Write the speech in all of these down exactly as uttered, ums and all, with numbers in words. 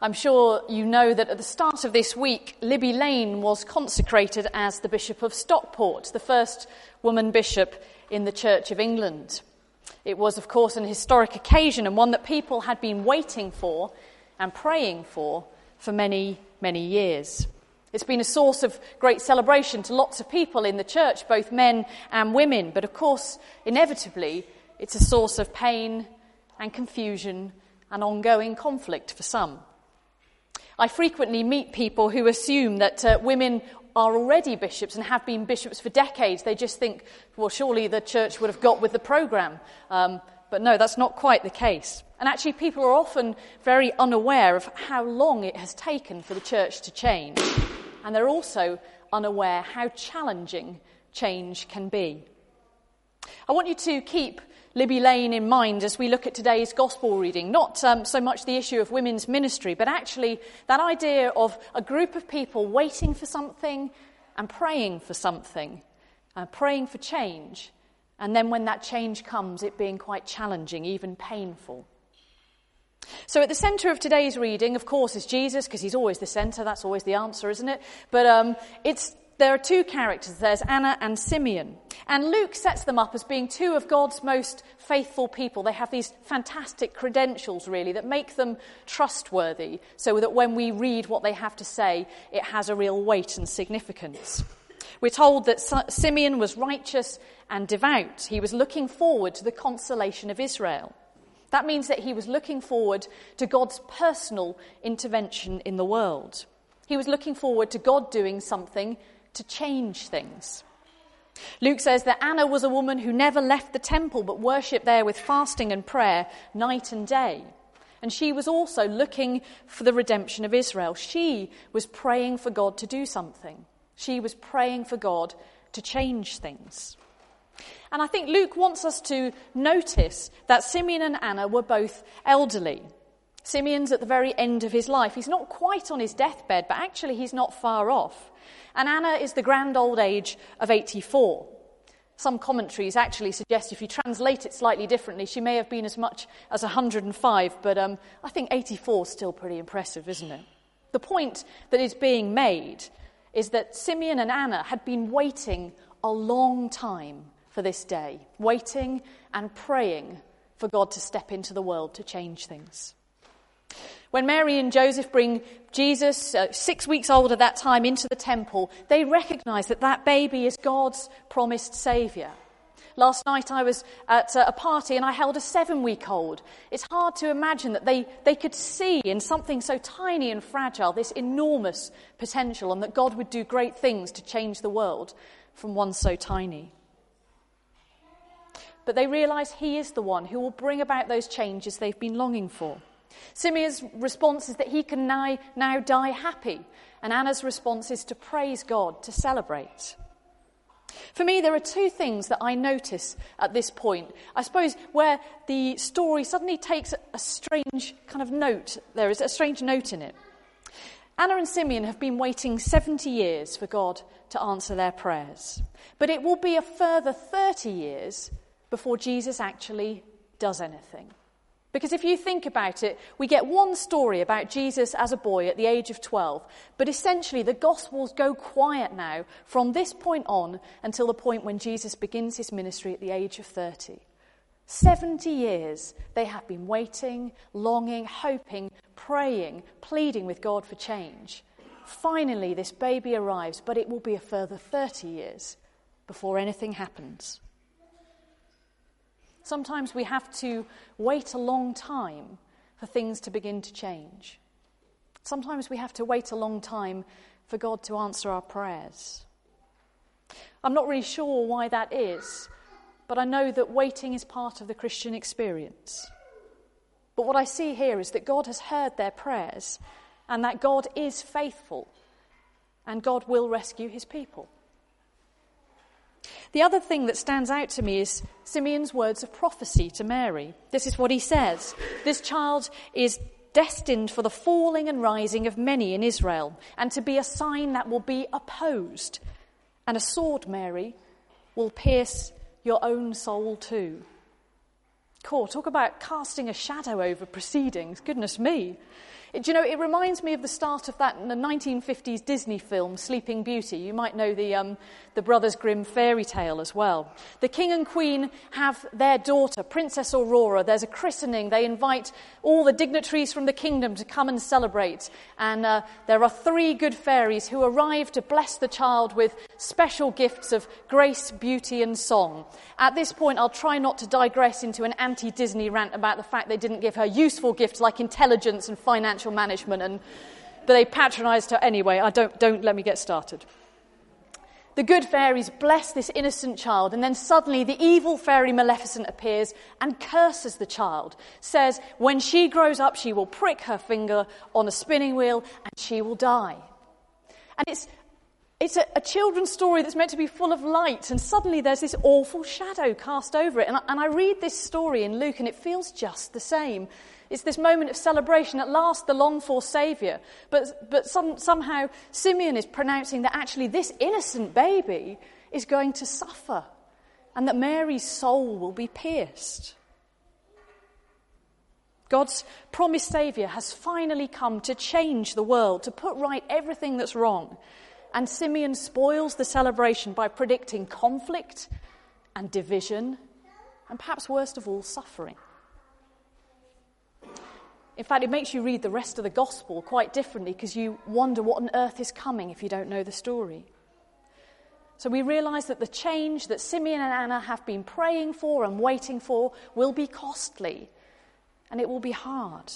I'm sure you know that at the start of this week, Libby Lane was consecrated as the Bishop of Stockport, the first woman bishop in the Church of England. It was, of course, an historic occasion and one that people had been waiting for and praying for for many, many years. It's been a source of great celebration to lots of people in the church, both men and women, but of course, inevitably, it's a source of pain and confusion and ongoing conflict for some. I frequently meet people who assume that uh, women are already bishops and have been bishops for decades. They just think, well, surely the church would have got with the programme. Um, but no, that's not quite the case. And actually, people are often very unaware of how long it has taken for the church to change. And they're also unaware how challenging change can be. I want you to keep Libby Lane in mind as we look at today's gospel reading. Not um, so much the issue of women's ministry, but actually that idea of a group of people waiting for something and praying for something, uh, praying for change, and then when that change comes, it being quite challenging, even painful. So at the centre of today's reading, of course, is Jesus, because he's always the centre. That's always the answer, isn't it? But um, it's there are two characters. There's Anna and Simeon. And Luke sets them up as being two of God's most faithful people. They have these fantastic credentials, really, that make them trustworthy, so that when we read what they have to say, it has a real weight and significance. We're told that Simeon was righteous and devout. He was looking forward to the consolation of Israel. That means that he was looking forward to God's personal intervention in the world. He was looking forward to God doing something to change things. Luke says that Anna was a woman who never left the temple but worshipped there with fasting and prayer night and day. And she was also looking for the redemption of Israel. She was praying for God to do something. She was praying for God to change things. And I think Luke wants us to notice that Simeon and Anna were both elderly. Simeon's at the very end of his life. He's not quite on his deathbed, but actually he's not far off. And Anna is the grand old age of eighty-four. Some commentaries actually suggest if you translate it slightly differently, she may have been as much as one hundred five, but um, I think eighty-four is still pretty impressive, isn't it? The point that is being made is that Simeon and Anna had been waiting a long time for this day, waiting and praying for God to step into the world to change things. When Mary and Joseph bring Jesus, uh, six weeks old at that time, into the temple, they recognise that that baby is God's promised saviour. Last night I was at a party and I held a seven-week-old. It's hard to imagine that they, they could see in something so tiny and fragile this enormous potential, and that God would do great things to change the world from one so tiny. But they realise he is the one who will bring about those changes they've been longing for. Simeon's response is that he can now, now die happy, and Anna's response is to praise God, to celebrate. For me, there are two things that I notice at this point, I suppose, where the story suddenly takes a strange kind of note. There is a strange note in it. Anna and Simeon have been waiting seventy years for God to answer their prayers, but it will be a further thirty years before Jesus actually does anything. Because if you think about it, we get one story about Jesus as a boy at the age of twelve, but essentially the Gospels go quiet now from this point on until the point when Jesus begins his ministry at the age of thirty. seventy years they have been waiting, longing, hoping, praying, pleading with God for change. Finally, this baby arrives, but it will be a further thirty years before anything happens. Sometimes we have to wait a long time for things to begin to change. Sometimes we have to wait a long time for God to answer our prayers. I'm not really sure why that is, but I know that waiting is part of the Christian experience. But what I see here is that God has heard their prayers, and that God is faithful, and God will rescue his people. The other thing that stands out to me is Simeon's words of prophecy to Mary. This is what he says: "This child is destined for the falling and rising of many in Israel, and to be a sign that will be opposed. And a sword, Mary, will pierce your own soul too." Cool, talk about casting a shadow over proceedings. Goodness me. It, do you know, it reminds me of the start of that in the nineteen fifties Disney film, Sleeping Beauty. You might know the, um, the Brothers Grimm fairy tale as well. The king and queen have their daughter, Princess Aurora. There's a christening. They invite all the dignitaries from the kingdom to come and celebrate. And uh, there are three good fairies who arrive to bless the child with special gifts of grace, beauty and song. At this point, I'll try not to digress into an anti-Disney rant about the fact they didn't give her useful gifts like intelligence and financial management, and but they patronised her anyway. I don't don't let me get started. The good fairies bless this innocent child, and then suddenly the evil fairy Maleficent appears and curses the child, says when she grows up she will prick her finger on a spinning wheel and she will die. And it's It's a, a children's story that's meant to be full of light, and suddenly there's this awful shadow cast over it. And I, and I read this story in Luke, and it feels just the same. It's this moment of celebration. At last, the longed-for Saviour. But, but some, somehow, Simeon is pronouncing that actually this innocent baby is going to suffer, and that Mary's soul will be pierced. God's promised Saviour has finally come to change the world, to put right everything that's wrong. And Simeon spoils the celebration by predicting conflict and division, and perhaps worst of all, suffering. In fact, it makes you read the rest of the gospel quite differently, because you wonder what on earth is coming if you don't know the story. So we realise that the change that Simeon and Anna have been praying for and waiting for will be costly, and it will be hard.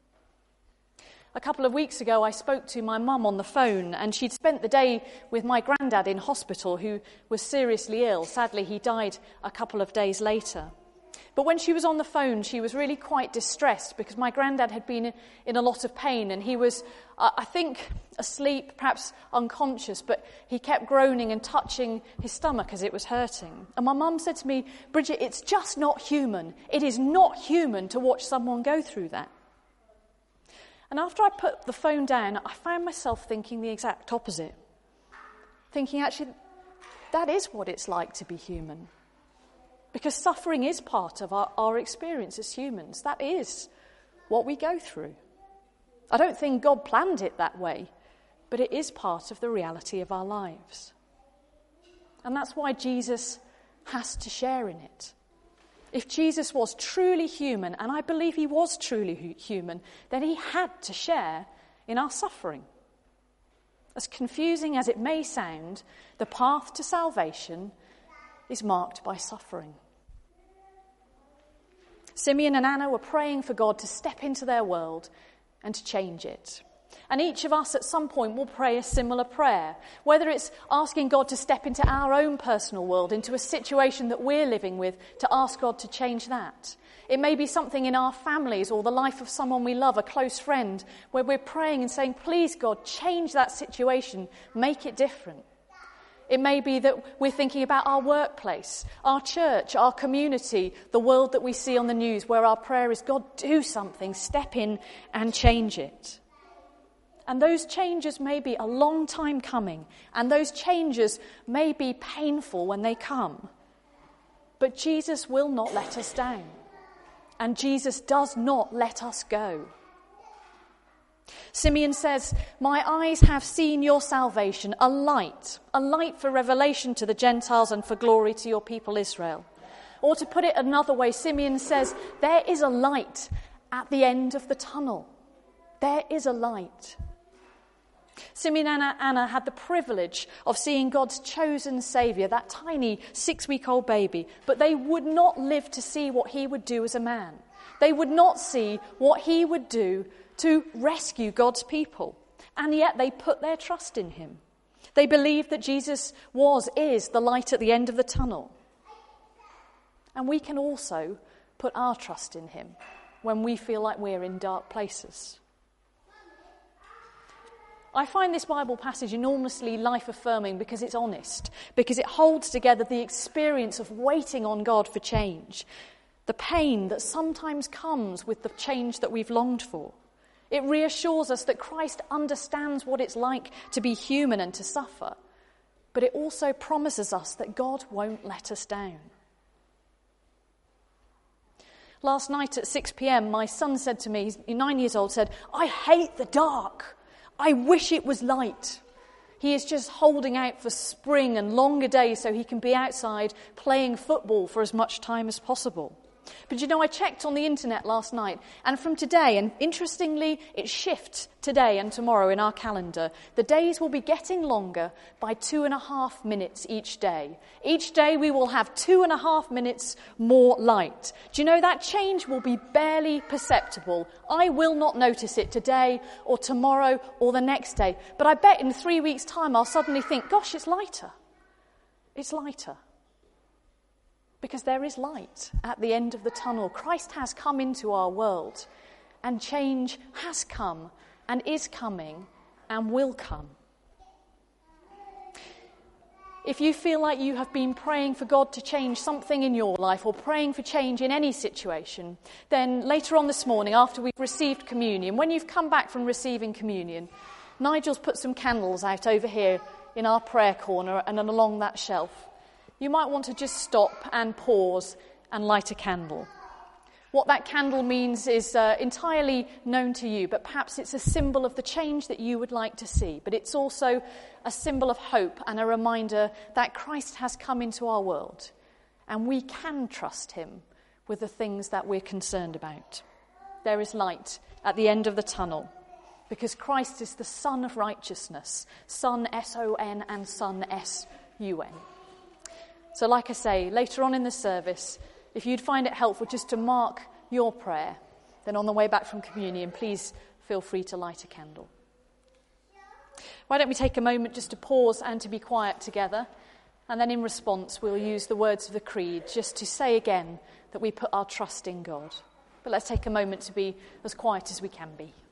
A couple of weeks ago, I spoke to my mum on the phone, and she'd spent the day with my granddad in hospital, who was seriously ill. Sadly, he died a couple of days later. But when she was on the phone, she was really quite distressed, because my granddad had been in a lot of pain, and he was, uh, I think, asleep, perhaps unconscious, but he kept groaning and touching his stomach as it was hurting. And my mum said to me, "Bridget, it's just not human. It is not human to watch someone go through that." And after I put the phone down, I found myself thinking the exact opposite. Thinking, actually, that is what it's like to be human. Because suffering is part of our, our experience as humans. That is what we go through. I don't think God planned it that way, but it is part of the reality of our lives. And that's why Jesus has to share in it. If Jesus was truly human, and I believe he was truly human, then he had to share in our suffering. As confusing as it may sound, the path to salvation is marked by suffering. Simeon and Anna were praying for God to step into their world and to change it. And each of us at some point will pray a similar prayer, whether it's asking God to step into our own personal world, into a situation that we're living with, to ask God to change that. It may be something in our families or the life of someone we love, a close friend, where we're praying and saying, "Please, God, change that situation, make it different." It may be that we're thinking about our workplace, our church, our community, the world that we see on the news, where our prayer is, "God, do something, step in and change it." And those changes may be a long time coming, and those changes may be painful when they come. But Jesus will not let us down, and Jesus does not let us go. Simeon says, "My eyes have seen your salvation, a light, a light for revelation to the Gentiles and for glory to your people Israel." Or to put it another way, Simeon says, there is a light at the end of the tunnel. There is a light. Simeon and Anna had the privilege of seeing God's chosen Saviour, that tiny six-week-old baby, but they would not live to see what he would do as a man. They would not see what he would do to rescue God's people, and yet they put their trust in him. They believed that Jesus was, is the light at the end of the tunnel. And we can also put our trust in him when we feel like we're in dark places. I find this Bible passage enormously life-affirming because it's honest, because it holds together the experience of waiting on God for change, the pain that sometimes comes with the change that we've longed for. It reassures us that Christ understands what it's like to be human and to suffer, but it also promises us that God won't let us down. Last night at six p.m, my son said to me, he's nine years old, said, "I hate the dark. I wish it was light." He is just holding out for spring and longer days so he can be outside playing football for as much time as possible. But you know, I checked on the internet last night, and from today, and interestingly, it shifts today and tomorrow in our calendar, the days will be getting longer by two and a half minutes each day. Each day we will have two and a half minutes more light. Do you know that change will be barely perceptible? I will not notice it today or tomorrow or the next day, but I bet in three weeks' time I'll suddenly think, gosh, it's lighter. It's lighter. Because there is light at the end of the tunnel. Christ has come into our world, and change has come and is coming and will come. If you feel like you have been praying for God to change something in your life, or praying for change in any situation, then later on this morning, after we've received communion, when you've come back from receiving communion, Nigel's put some candles out over here in our prayer corner and along that shelf. You might want to just stop and pause and light a candle. What that candle means is uh, entirely known to you, but perhaps it's a symbol of the change that you would like to see. But it's also a symbol of hope and a reminder that Christ has come into our world, and we can trust him with the things that we're concerned about. There is light at the end of the tunnel, because Christ is the Son of Righteousness, Son S O N and Son S U N. So like I say, later on in the service, if you'd find it helpful just to mark your prayer, then on the way back from communion, please feel free to light a candle. Why don't we take a moment just to pause and to be quiet together, and then in response we'll use the words of the Creed just to say again that we put our trust in God. But let's take a moment to be as quiet as we can be.